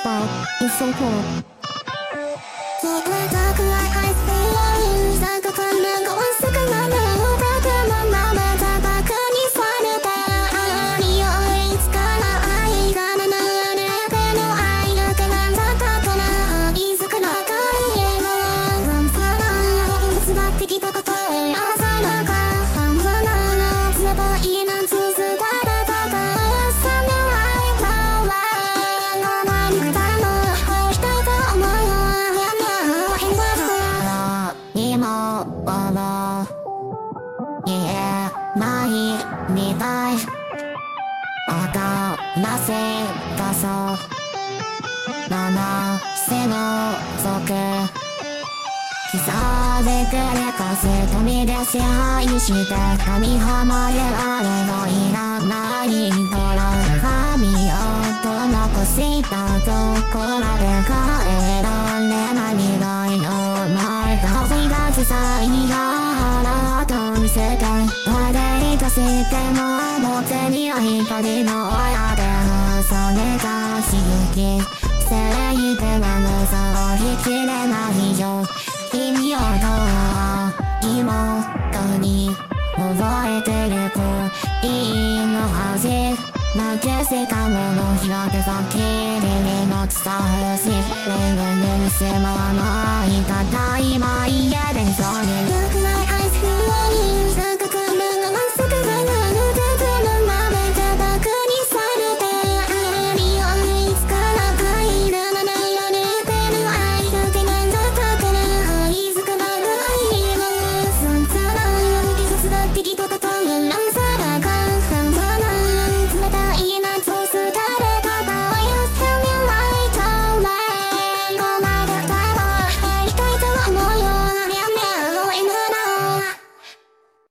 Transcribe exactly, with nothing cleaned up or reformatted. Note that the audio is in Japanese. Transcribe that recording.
Spot is so cool. Keep the dark light high stay. さんかかんなごわすくなる。だけもままたバカにされて。ありよいつから愛がななれての愛が手がだったからいつからか言えばなんさらつばってきたことへ朝なんか半端なつばいなんつつだだだだ朝の愛だわが何かだの愛したいと思う今は言えないみたいわからせたそう七世の族刻でくれかす富で支配して神浜であれのいらないドラ神をと残したところで帰られない未来の前が追い出す際が腹と見せて我でいたしても表には光の親でそれが刺激せいてなのさを引きれないよ君をどう妹に覚えてる子いいのはず投げせたもの開けたきりにの伝えしれるにせまない